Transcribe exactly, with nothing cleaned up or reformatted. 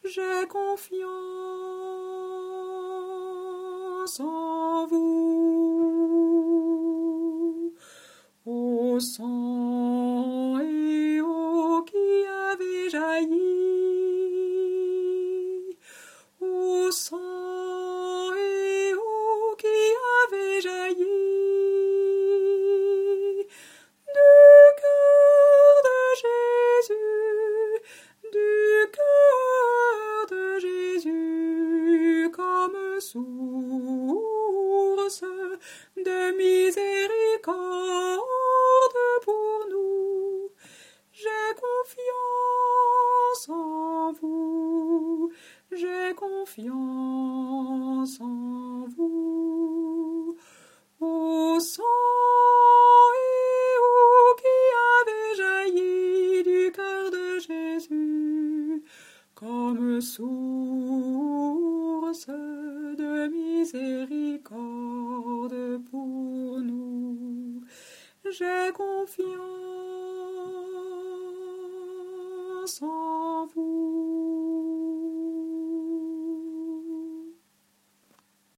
j'ai confiance en vous. Au sang et eau qui avait jailli, au sang et eau qui avait jailli, du cœur de Jésus, du cœur de Jésus, comme source de miséricorde pour nous. J'ai confiance en vous, j'ai confiance en vous. Au sang et eau qui avait jailli du cœur de Jésus, comme source de miséricorde pour nous. J'ai confiance en vous.